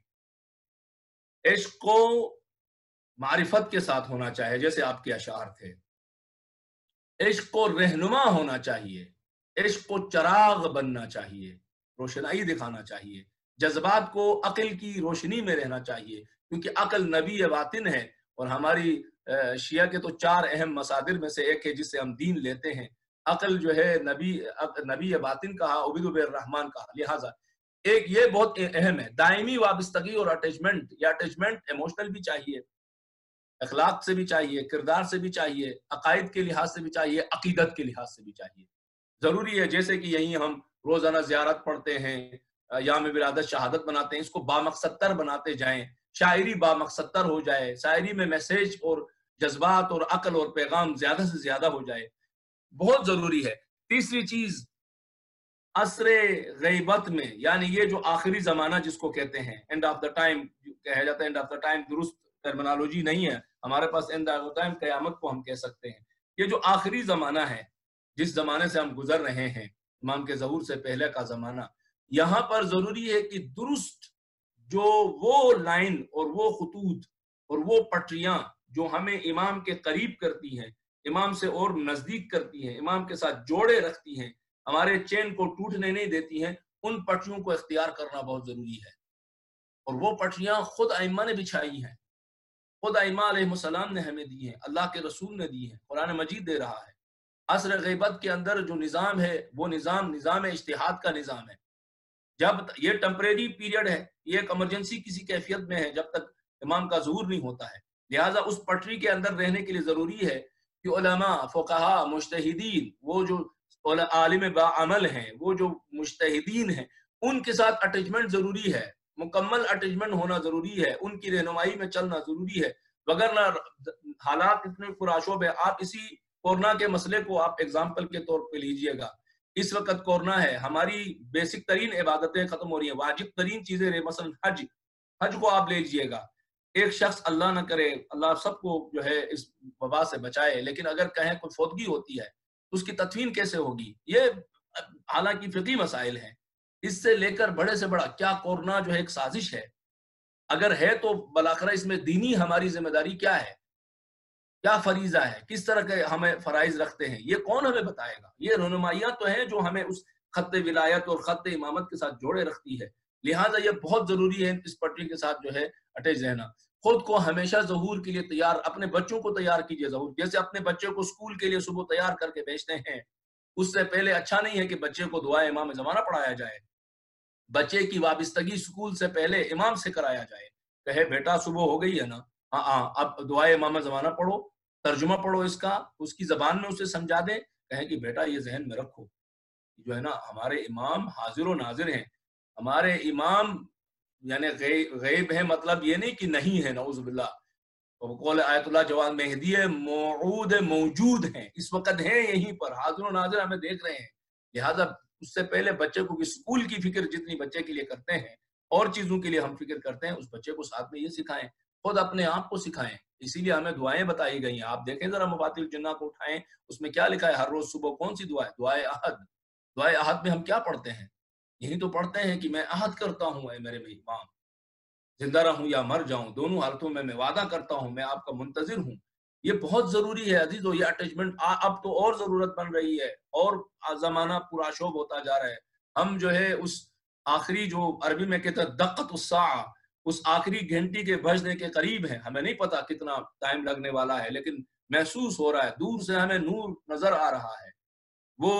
इश्क को मारिफत के साथ होना चाहिए, जैसे आपके अशार थे। इश्क को रहनुमा होना चाहिए, इश्क को चराग बनना चाहिए, रोशनाई दिखाना चाहिए, जज्बात को अक्ल की रोशनी में रहना चाहिए, क्योंकि अक्ल नबी बातिन है। और हमारी शिया के तो चार अहम मसादिर में से एक है जिससे हम दीन लेते हैं। अक्ल जो है नबी नबी बातिन कहा, उबीद रहमान कहा। लिहाजा एक ये बहुत अहम है, दायमी वाबस्तगी और अटैचमेंट। या अटैचमेंट इमोशनल भी चाहिए, अखलाक से भी चाहिए, किरदार से भी चाहिए, अकायद के लिहाज से भी चाहिए, अकीदत के लिहाज से भी चाहिए। जरूरी है जैसे कि यहीं हम रोजाना ज़ियारत पढ़ते हैं, याम विलादत शहादत बनाते हैं, इसको बामकसदतर बनाते जाएं, शायरी बामकसदतर हो जाए, शायरी में मैसेज और जज्बात और अक्ल और पैगाम ज्यादा से ज्यादा हो जाए, बहुत जरूरी है। तीसरी चीज, असरे गैबत में, यानी ये जो आखिरी जमाना जिसको कहते हैं, एंड ऑफ द टाइम कहा जाता है, एंड ऑफ द टाइम दुरुस्त टर्मिनोलॉजी नहीं है हमारे पास, एंड ऑफ द टाइम कयामत को हम कह सकते हैं। ये जो आखिरी जमाना है, जिस जमाने से हम गुजर रहे हैं, इमाम के ज़हूर से पहले का जमाना, यहाँ पर जरूरी है कि दुरुस्त जो वो लाइन और वो खतूत और वो पटरियां जो हमें इमाम के करीब करती हैं, इमाम से और नजदीक करती हैं, इमाम के साथ जोड़े रखती हैं, हमारे चेन को टूटने नहीं देती हैं, उन पटरियों को इख्तियार करना बहुत जरूरी है। और वो पटरियां खुद आइम्मा ने बिछाई हैं, खुद आइम्मा अलैहिस्सलाम ने हमें दी हैं, अल्लाह के रसूल ने दी हैं, कुरान मजीद दे रहा है। असर गैबत के अंदर जो निज़ाम है वो निज़ाम निज़ाम इज्तिहाद का निज़ाम है। जब ये टेम्परेरी पीरियड है, ये एक इमरजेंसी किसी कैफियत में है जब तक इमाम का ज़हूर नहीं होता है। लिहाजा उस पटरी के अंदर रहने के लिए जरूरी है कि उलमा, फुक़हा, मुज्तहिदीन, वो जो आलिम बाअमल हैं, वो जो मुज्तहिदीन हैं, उनके साथ अटैचमेंट जरूरी है, मुकम्मल अटैचमेंट होना जरूरी है, उनकी रहनुमाई में चलना जरूरी है। वगरना हालात इतने पुराशोब है। आप इसी कोरोना के मसले को आप एग्जाम्पल के तौर पे लीजिएगा। इस वक्त कोरोना है, हमारी बेसिक तरीन इबादतें खत्म हो रही हैं, वाजिब तरीन चीजें, मसलन हज हज को आप ले लीजिएगा। एक शख्स, अल्लाह न करे, अल्लाह सबको जो है इस वबा से बचाए, लेकिन अगर कहें कोई फौतगी होती है तो उसकी तदफीन कैसे होगी, ये हालांकि फिकी मसाइल हैं। इससे लेकर बड़े से बड़ा क्या कोरोना जो है एक साजिश है, अगर है तो बलाखरा इसमें दीनी हमारी जिम्मेदारी क्या है, क्या फरीजा है, किस तरह के हमें फराइज रखते हैं, ये कौन हमें बताएगा। ये रहनुमाइयां तो हैं जो हमें उस खत्ते विलायत और खत्ते इमामत के साथ जोड़े रखती है। लिहाजा ये बहुत जरूरी है इस पटरी के साथ जो है अटैच रहना। खुद को हमेशा ज़हूर के लिए तैयार, अपने बच्चों को तैयार कीजिए ज़हूर। जैसे अपने बच्चे को स्कूल के लिए सुबह तैयार करके भेजते हैं, उससे पहले अच्छा नहीं है कि बच्चे को दुआ इमाम ज़माना पढ़ाया जाए। बच्चे की वाबस्तगी स्कूल से पहले इमाम से कराया जाए। कहे बेटा सुबह हो गई है ना, हाँ हाँ अब दुआ इमाम ज़माना पढ़ो, तर्जुमा पढ़ो इसका, उसकी जबान में उसे समझा दें। कहें कि बेटा ये जहन में रखो, जो है ना हमारे इमाम हाजिर व नाजिर हैं, हमारे इमाम यानी गैब है, मतलब ये नहीं कि नहीं है, नऊज़ुबिल्लाह। तो कौल आयतुल्लाह जवाद मेहदी मौऊद मौजूद हैं, इस वक्त हैं यहीं पर, हाजिर व नाजिर हमें देख रहे हैं। لہٰذا اس سے پہلے بچے کو اسکول کی فکر جتنی بچے کے لیے کرتے ہیں اور چیزوں کے لیے ہم فکر کرتے ہیں، اس بچے کو ساتھ میں یہ سکھائیں، خود اپنے آپ کو سکھائیں۔ اسی لیے ہمیں دعائیں بتائی گئی ہیں، آپ دیکھیں ذرا مفاتیح الجنہ کو اٹھائیں، اس میں کیا لکھا ہے ہر روز صبح کون سی دعا ہے؟ دعائے احد۔ دعائے احد میں ہم کیا پڑھتے ہیں؟ یہی تو پڑھتے ہیں کہ میں عہد کرتا ہوں اے میرے امام، زندہ رہوں یا مر جاؤں دونوں حالتوں میں میں وعدہ کرتا ہوں، میں آپ کا منتظر ہوں۔ یہ بہت ضروری ہے عزیزو، یہ اٹیچمنٹ اب تو اور ضرورت بن رہی ہے، اور زمانہ پرآشوب ہوتا جا رہا ہے۔ ہم جو ہے اس آخری جو عربی میں کہتے ہیں دقت الساعہ، اس آخری گھنٹی کے بجنے کے قریب ہیں، ہمیں نہیں پتا کتنا ٹائم لگنے والا ہے، لیکن محسوس ہو رہا ہے، دور سے ہمیں نور نظر آ رہا ہے، وہ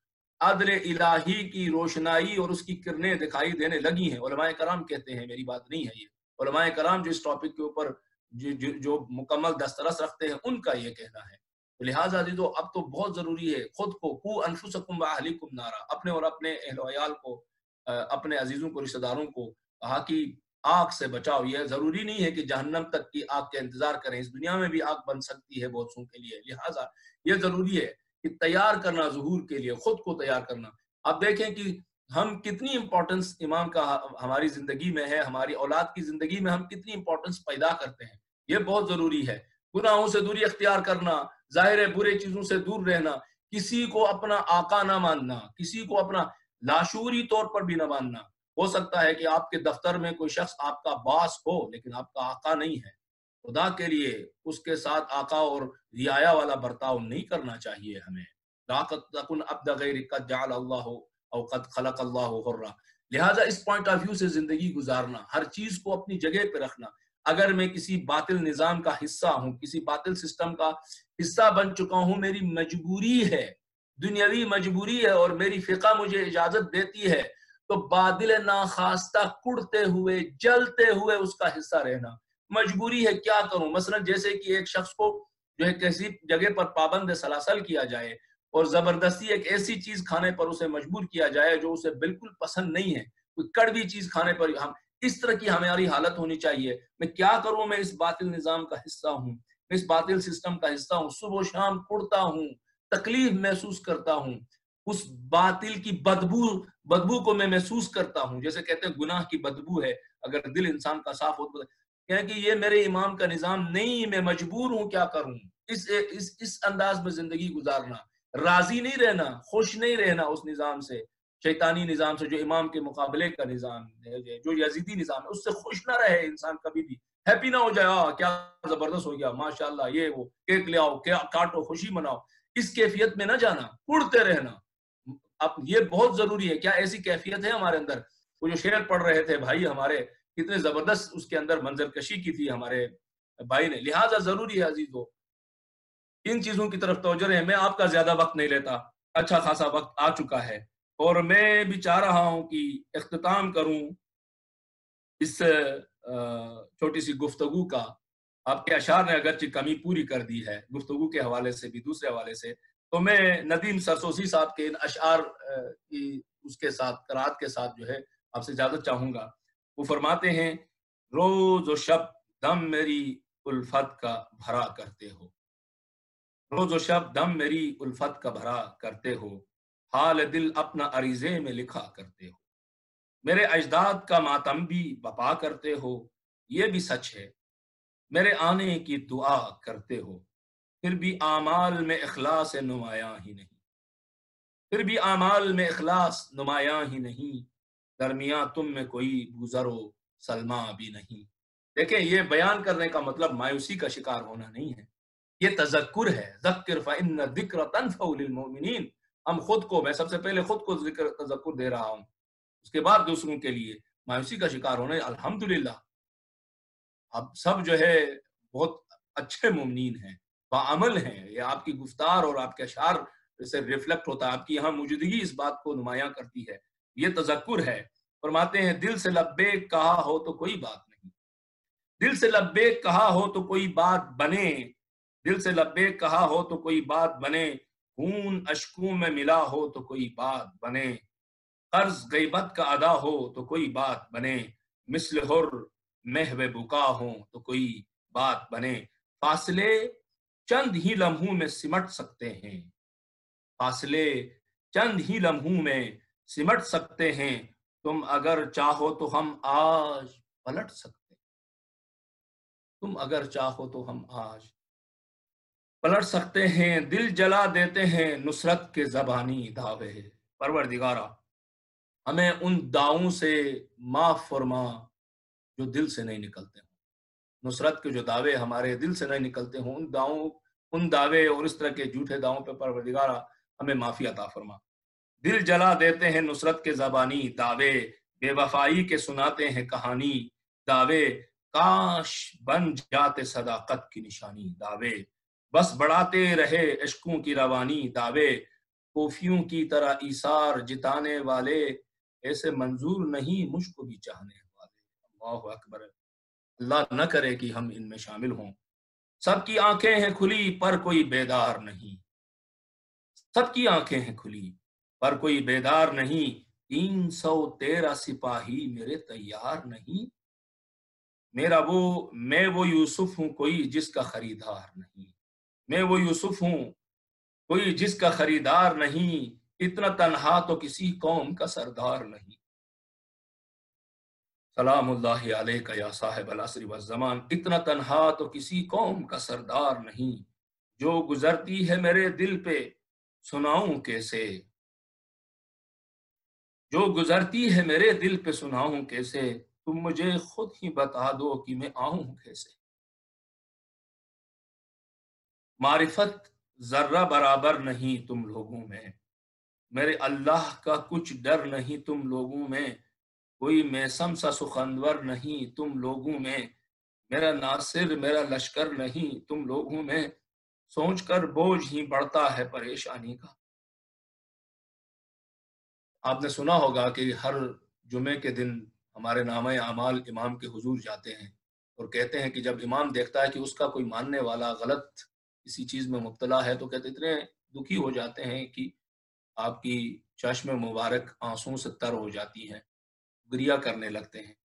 عدل الہی کی روشنائی اور اس کی کرنیں دکھائی دینے لگی ہیں۔ علماء کرام کہتے ہیں، میری بات نہیں ہے یہ، علماء کرام جو اس ٹاپک کے اوپر جو, جو, جو مکمل دسترس رکھتے ہیں ان کا یہ کہنا ہے۔ تو لہٰذا عزیزو اب تو بہت ضروری ہے خود کو قو انفسکم واہلیکم نارا، اپنے اور اپنے اہل و عیال کو، اپنے عزیزوں کو، رشتہ داروں کو کہا کہ آگ سے بچاؤ۔ یہ ضروری نہیں ہے کہ جہنم تک کی آگ کا انتظار کریں، اس دنیا میں بھی آگ بن سکتی ہے بہت سوں کے لیے، لہٰذا یہ ضروری ہے کہ تیار کرنا ظہور کے لیے، خود کو تیار کرنا۔ اب دیکھیں کہ ہم کتنی امپورٹنس امام کا ہماری زندگی میں ہے، ہماری اولاد کی زندگی میں ہم کتنی امپورٹنس پیدا کرتے ہیں، یہ بہت ضروری ہے۔ گناہوں سے دوری اختیار کرنا، ظاہر برے چیزوں سے دور رہنا، کسی کو اپنا آقا نہ ماننا، کسی کو اپنا لاشعوری طور پر بھی نہ ماننا۔ ہو سکتا ہے کہ آپ کے دفتر میں کوئی شخص آپ کا باس ہو لیکن آپ کا آقا نہیں ہے، خدا کے لیے اس کے ساتھ آقا اور رعایا والا برتاؤ نہیں کرنا چاہیے ہمیں۔ لا تکن عبد غیر قد جعل اللہ او قد خلق اللہ حرا۔ لہٰذا اس پوائنٹ آف ویو سے زندگی گزارنا، ہر چیز کو اپنی جگہ پہ رکھنا۔ اگر میں کسی باطل نظام کا حصہ ہوں، کسی باطل سسٹم کا حصہ بن چکا ہوں، میری مجبوری ہے، دنیاوی مجبوری ہے، اور میری فقہ مجھے اجازت دیتی ہے تو بادل ناخواستہ کڑتے ہوئے جلتے ہوئے اس کا حصہ رہنا مجبوری ہے۔ کیا کروں؟ مثلا جیسے کہ ایک شخص کو جو ہے کسی جگہ پر پابند سلاسل کیا جائے اور زبردستی ایک ایسی چیز کھانے پر اسے مجبور کیا جائے جو اسے بالکل پسند نہیں ہے، کوئی کڑوی چیز کھانے پر ہم اس طرح کی ہماری حالت ہونی چاہیے۔ میں کیا کروں؟ میں اس باطل نظام کا حصہ ہوں، میں اس باطل سسٹم کا حصہ ہوں، صبح و شام کڑتا ہوں، تکلیف محسوس کرتا ہوں، اس باطل کی بدبو بدبو کو میں محسوس کرتا ہوں، جیسے کہتے ہیں گناہ کی بدبو ہے اگر دل انسان کا صاف ہو تو کہ یہ میرے امام کا نظام نہیں، میں مجبور ہوں، کیا کروں؟ اس اس اس انداز میں زندگی گزارنا، راضی نہیں رہنا، خوش نہیں رہنا اس نظام سے، شیطانی نظام سے، جو امام کے مقابلے کا نظام ہے، جو یزیدی نظام ہے، اس سے خوش نہ رہے انسان کبھی بھی، ہیپی نہ ہو جائے، آہ کیا زبردست ہو گیا، ماشاءاللہ، یہ وہ کیک لے آؤ، کاٹو، خوشی مناؤ، اس کیفیت میں نہ جانا، اڑتے رہنا۔ اب یہ بہت ضروری ہے۔ کیا ایسی کیفیت ہے ہمارے اندر؟ وہ جو شعر پڑھ رہے تھے بھائی ہمارے، کتنے زبردست اس کے اندر منظر کشی کی تھی ہمارے بھائی نے۔ لہٰذا ضروری ہے عزیزو ان چیزوں کی طرف توجہ رہے۔ میں آپ کا زیادہ وقت نہیں لیتا، اچھا خاصا وقت آ چکا ہے، اور میں بھی چاہ رہا ہوں کہ اختتام کروں اس چھوٹی سی گفتگو کا۔ آپ کے اشعار نے اگرچہ کمی پوری کر دی ہے گفتگو کے حوالے سے بھی، دوسرے حوالے سے، تو میں ندیم سرسوسی صاحب کے ان اشعار کی اس کے ساتھ قرات کے ساتھ جو ہے آپ سے اجازت چاہوں گا۔ وہ فرماتے ہیں، روز و شب دم میری الفت کا بھرا کرتے ہو، روز و شب دم میری الفت کا بھرا کرتے ہو، حال دل اپنا عریضے میں لکھا کرتے ہو، میرے اجداد کا ماتم بھی بپا کرتے ہو، یہ بھی سچ ہے، میرے آنے کی دعا کرتے ہو، پھر بھی اعمال میں اخلاص نمایاں ہی نہیں، پھر بھی اعمال میں اخلاص نمایاں ہی نہیں، درمیاں تم میں کوئی گزر و سلما بھی نہیں۔ دیکھیں، یہ بیان کرنے کا مطلب مایوسی کا شکار ہونا نہیں ہے، یہ تذکر ہے۔ ذکر فإن الذکر تنفع للمؤمنین۔ ہم خود کو، میں سب سے پہلے خود کو ذکر تذکر دے رہا ہوں، اس کے بعد دوسروں کے لیے مایوسی کا شکار ہونا۔ الحمدللہ اب سب جو ہے بہت اچھے مومنین ہیں، باعمل ہیں، یہ آپ کی گفتار اور آپ کے اشعار سے ریفلیکٹ ہوتا ہے، آپ کی یہاں موجودگی اس بات کو نمایاں کرتی ہے، یہ تذکر ہے۔ فرماتے ہیں، دل سے لبیک کہا ہو تو کوئی بات نہیں، دل سے لبیک کہا ہو تو کوئی بات بنے، دل سے لبیک کہا ہو تو کوئی بات بنے، خون اشکوں میں ملا ہو تو کوئی بات بنے، قرض غیبت کا ادا ہو تو کوئی بات بنے، مثل حر محو بکا ہو تو کوئی بات بنے، فاصلے چند ہی لمحوں میں سمٹ سکتے ہیں، فاصلے चंद ही लम्हों में सिमट सकते हैं, तुम अगर चाहो तो हम आज पलट सकते हैं, तुम अगर चाहो तो हम आज पलट सकते हैं, दिल जला देते हैं नुसरत के ज़बानी दावे। परवरदिगारा, हमें उन दावों से माफ़ फरमा जो दिल से नहीं निकलते हों। नुसरत के जो दावे हमारे दिल से नहीं निकलते हों, उन दावों उन दावे और इस तरह के झूठे दावों पे परवरदिगारा हमें माफ़ी अता फरमा। दिल जला देते हैं नुसरत के ज़बानी दावे, बेवफाई के सुनाते हैं कहानी दावे, काश बन जाते सदाकत की निशानी दावे, बस बढ़ाते रहे इश्कों की रवानी दावे, कोफियों की तरह ईसार जिताने वाले, ऐसे मंजूर नहीं मुझको भी चाहने वाले। अल्लाह अकबर। अल्लाह न करे कि हम इनमें शामिल हों। सबकी आंखें हैं खुली पर कोई बेदार नहीं, सबकी आंखें हैं खुली पर कोई बेदार नहीं, तीन सौ तेरह सिपाही मेरे तैयार नहीं, मेरा वो मैं वो यूसुफ हूं कोई जिसका खरीदार नहीं, मैं वो यूसुफ हूं कोई जिसका खरीदार नहीं, इतना तन्हा तो किसी कौम का सरदार नहीं। सलामुल्लाहि अलैका या साहिब अल असरी वज़ ज़मान, इतना तन्हा तो किसी कौम का सरदार नहीं, जो गुजरती है मेरे दिल पे सुनाऊं कैसे, जो गुजरती है मेरे दिल पे सुनाऊं कैसे, तुम मुझे खुद ही बता दो कि मैं आऊं कैसे। मारिफत जर्रा बराबर नहीं तुम लोगों में, मेरे अल्लाह का कुछ डर नहीं तुम लोगों में, कोई मैसम सा सुखनवर नहीं तुम लोगों में, मेरा नासिर मेरा लश्कर नहीं तुम लोगों में, सोच कर बोझ ही बढ़ता है परेशानी का। आपने सुना होगा कि हर जुमे के दिन हमारे नामे अमाल इमाम के हुजूर जाते हैं और कहते हैं कि जब इमाम देखता है कि उसका कोई मानने वाला गलत किसी चीज में मुब्तला है तो कहते इतने दुखी हो जाते हैं कि आपकी चश्मे मुबारक आंसू से तर हो जाती हैं, गिरिया करने लगते हैं।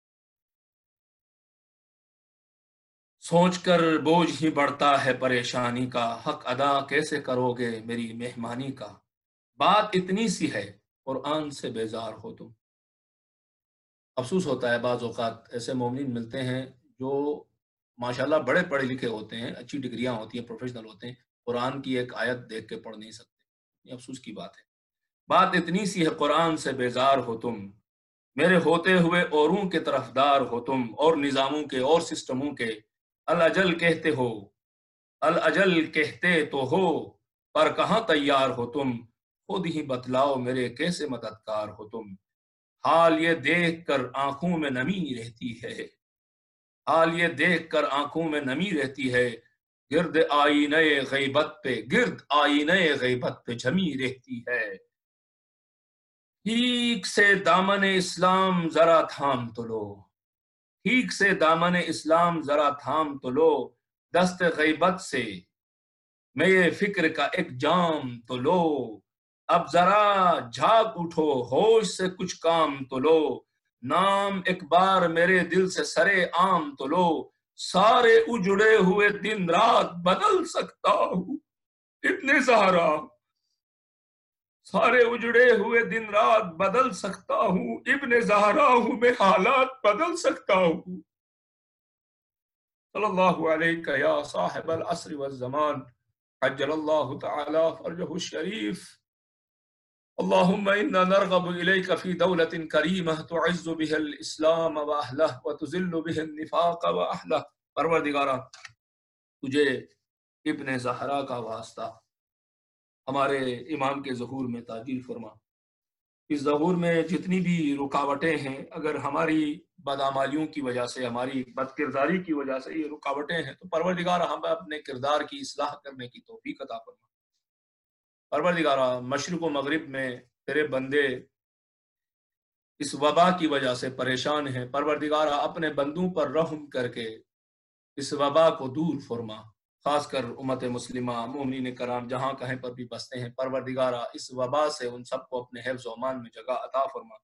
सोचकर बोझ ही बढ़ता है परेशानी का, हक अदा कैसे करोगे मेरी मेहमानी का, बात इतनी सी है कुरान से बेजार हो तुम। अफसोस होता है बाज़ औक़ात ऐसे मोमिन मिलते हैं जो माशाल्लाह बड़े पढ़े लिखे होते हैं, अच्छी डिग्रियां होती हैं, प्रोफेशनल होते हैं, कुरान की एक आयत देख के पढ़ नहीं सकते। ये अफसोस की बात है। बात इतनी सी है कुरान से बेजार हो तुम, मेरे होते हुए औरों के तरफदार हो तुम, और निज़ामों के और सिस्टमों के अल अजल कहते हो, अल अजल कहते तो हो, पर कहाँ तैयार हो तुम, खुद ही बतलाओ मेरे कैसे मददगार हो तुम। हाल ये देख कर आंखों में नमी रहती है, हाल ये देख कर आंखों में नमी रहती है, गिर्द आईने गैबत पे गिर्द आईने गैबत पे जमी रहती है। ठीक से दामन इस्लाम जरा थाम तो लो, ठीक से दामन इस्लाम जरा थाम तो लो, दस्त गैबत से मैं ये फिक्र का एक जाम तो लो, अब जरा झाग उठो होश से कुछ काम तो लो, नाम एक बार मेरे दिल से सरे आम तो लो, सारे उजड़े हुए दिन रात बदल सकता हूँ इब्ने ज़हरा, सारे उजड़े हुए दिन रात बदल सकता हूँ इब्ने ज़हरा हूँ मैं, हालात बदल सकता हूँ। सल्लल्लाहु अलैहि या साहिबल असर वज़ ज़मान, अज्जलल्लाहु तआला फरजहु शरीफ। अल्लाहुम्मा इन्ना नरग़बु इलैका फ़ी दौलतिन करीमह तुअज़्ज़ु बिहल इस्लाम व अहलह व तुज़िल्लु बिहिन निफ़ाक़ व अहलह। परवरदिगारा, तुझे इब्ने ज़हरा का वास्ता हमारे इमाम के ज़हूर में ताजील फरमा। इस ज़हूर में जितनी भी रुकावटें हैं, अगर हमारी बदआमालियों की वजह से, हमारी बदकिरदारी की वजह से ये रुकावटें हैं, तो परवरदिगारा हमें अपने किरदार की इस्लाह करने की तौफीक अता फरमा। परवरदिगारा, मशरिक़ व मग़रिब में तेरे बंदे इस वबा की वजह से परेशान हैं। परवरदिगारा, अपने बंदों पर रहम करके इस वबा को दूर फरमा। खासकर उम्मत मुस्लिमा मोमिनीन कराम जहाँ कहीं पर भी बसते हैं, परवरदिगारा इस वबा से उन सबको अपने हिफ्ज़ व अमान में जगह अता फरमा।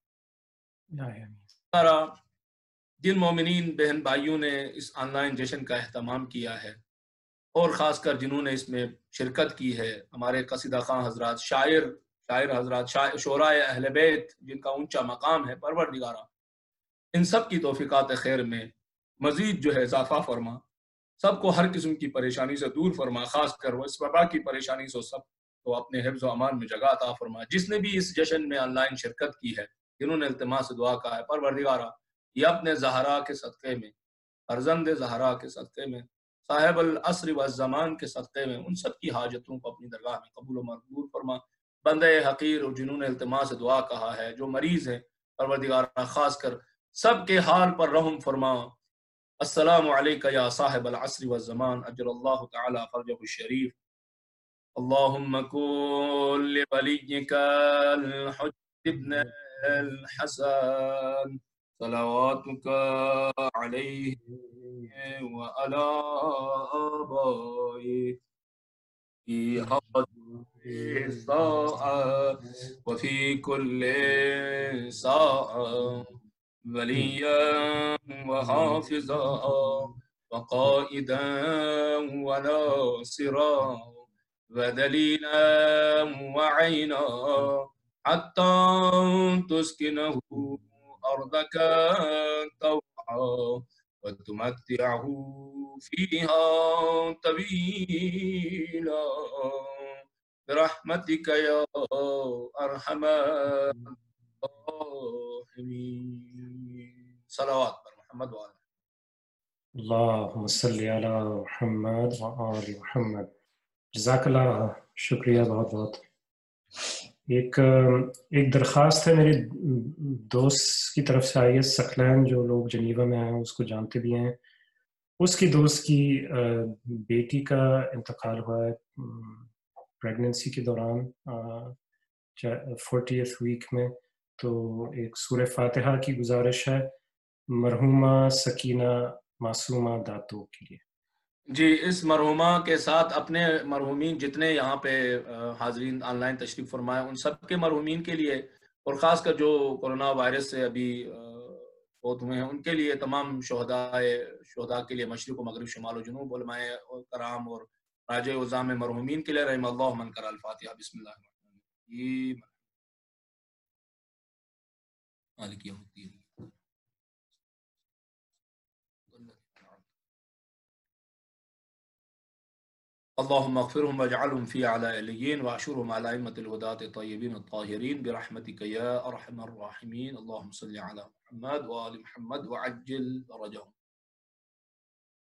जिन मोमिनीन बहन भाइयों ने इस ऑनलाइन जश्न का एहतमाम किया है और ख़ासकर जिन्होंने इसमें शिरकत की है, हमारे कसीदा खां हजरात, शायर شاعر حضرات، شعراء اہل بیت جن کا اونچا مقام ہے، پروردگارا ان سب کی توفیقات خیر میں مزید جو ہے اضافہ فرما، سب کو ہر قسم کی پریشانی سے دور فرما، خاص کر وہ اس وبا کی پریشانی سے سب کو اپنے حفظ و امان میں جگہ عطا فرما۔ جس نے بھی اس جشن میں آن لائن شرکت کی ہے، جنہوں نے التماس سے دعا کہا ہے، پروردگارا یہ اپنے زہرا کے صدقے میں، فرزند زہرا کے صدقے میں، صاحب العصر والزمان کے صدقے میں ان سب کی حاجتوں کو اپنی درگاہ میں قبول و مقبول فرما۔ بندے حقیر اور جنہوں نے التماس سے دعا کہا ہے، جو مریض ہیں، پروردگارا خاص کر سب کے حال پر رحم فرما۔ السلام علیکہ یا صاحب العصر والزمان، اجر اللہ تعالی فرجہ الشریف۔ اللہم کن لولیک الحجۃ ابن الحسن صلواتک علیہ وعلی آبائہ فی هذه الساعة وفي كل ساعة وليا وحافظا وقائدا وناصرا ودليلا وعينا حتى تسكنه أرضك طوعا وتمتعه فيها طويلا برحمتك يا أرحم الراحمين۔ صلوات پر محمد وآل اللہم صلی علی محمد وآل محمد۔ جزاک اللہ، شکریہ بہت بہت۔ ایک ایک درخواست ہے میرے دوست کی طرف سے آئی ہے، سکلین، جو لوگ جنیوا میں ہیں اس کو جانتے بھی ہیں، اس کی دوست کی بیٹی کا انتقال ہوا ہے پریگننسی کے دوران فورٹیتھ ویک میں، تو ایک سورہ فاتحہ کی گزارش ہے مرحومہ سکینہ معصومہ داتو کے لیے۔ جی، اس مرحومہ کے ساتھ اپنے مرحومین جتنے یہاں پہ حاضرین آن لائن تشریف فرمائے ان سب کے مرحومین کے لیے، اور خاص کر جو کورونا وائرس سے ابھی فوت ہوئے ہیں ان کے لیے، تمام شہداء شہداء کے لیے، مشرق و مغرب، شمال و جنوب، علماء کرام اور راجع عظام مرحومین کے لیے، رحم اللہ من قرأ الفاتحہ۔ بسم اللہ الرحمن الرحیم، مالک یوم الدین۔ اللهم اغفرهم واجعلهم في اعلى عليين واحشرهم على ائمة الهداة الطيبين الطاهرين برحمتك يا ارحم الراحمين۔ اللهم صل على محمد وآل محمد وعجل فرجهم۔